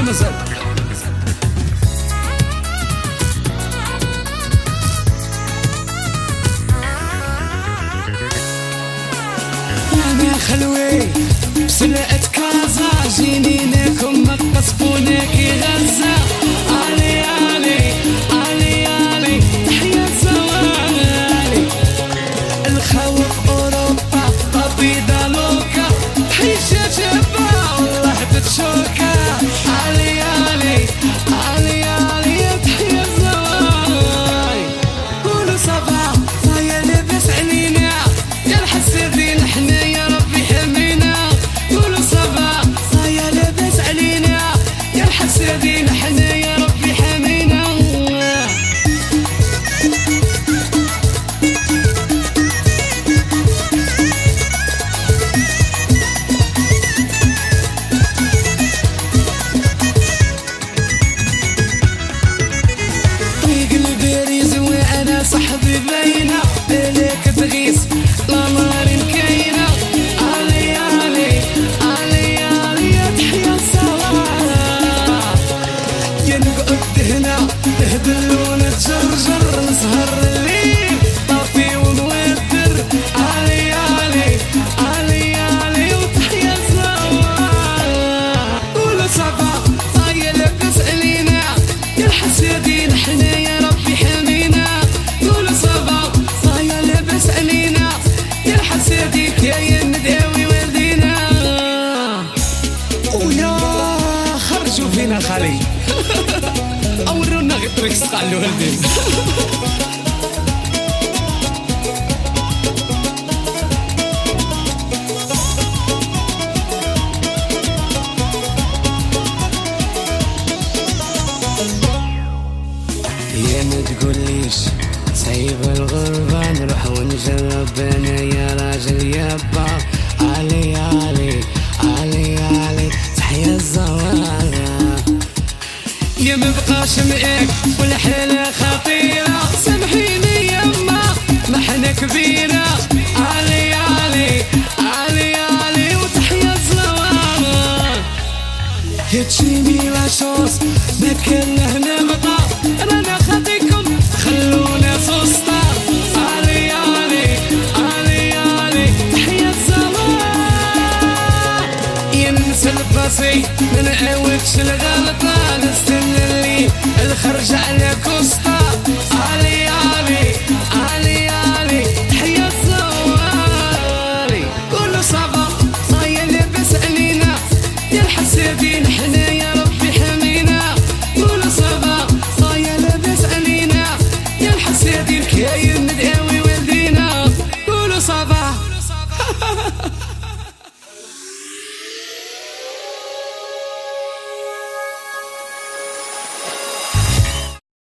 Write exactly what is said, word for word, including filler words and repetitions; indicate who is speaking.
Speaker 1: مازال انا خلوي بسلقة كازا جيني لكم ما تقصفونا كي غزة. علي علي علي علي تحيا الزوالي الخوف اوروبا طبيدا لوكا تحيا شجبة والله بتشوكا. علي علي علي علي تحيا الزوالي قولوا صباح صايا لاباس علينا يا الحسادين احنا يا ربي حمينا. قولوا صباح صايا لاباس علينا يا الحسادين احنا يا ربي حمينا. طريق الباريس وانا صاحبي باينه ليك تغيس لا نار كاينه. علي علي علي علي تحيا الصلاة يا نقعد هنا نهدل ونتجرجر نسهر الليل طافي ونودر. علي علي علي علي وتحيا الصلاة قولوا صبا صايا لاباس علينا يا الحسادين احنا يا ربي حمينا. قولوا صبا صايا لاباس علينا يا الحسادين يا النداوي والدينا. ويا خرجوا فينا خالي اورونا غير تريكس قالوا والدين. يا ما تقوليش سايب الغربة نروح ونجرب انا يا راجل يابا. علي علي علي علي تحيا الزوالة يا مبقاش معاك والحالة خطيرة سامحيني يما ما حنا كبيرة. علي علي علي علي وتحيا الزوالة يا تجيني لا شوص ما كان لهنا مطا رانا خاطيكم خلونا سوسطا. علي علي علي علي تحيا الزوالة يا ننسى الباسي ما نعاودش الغلطة نستنى اللي الخرج على كوستا.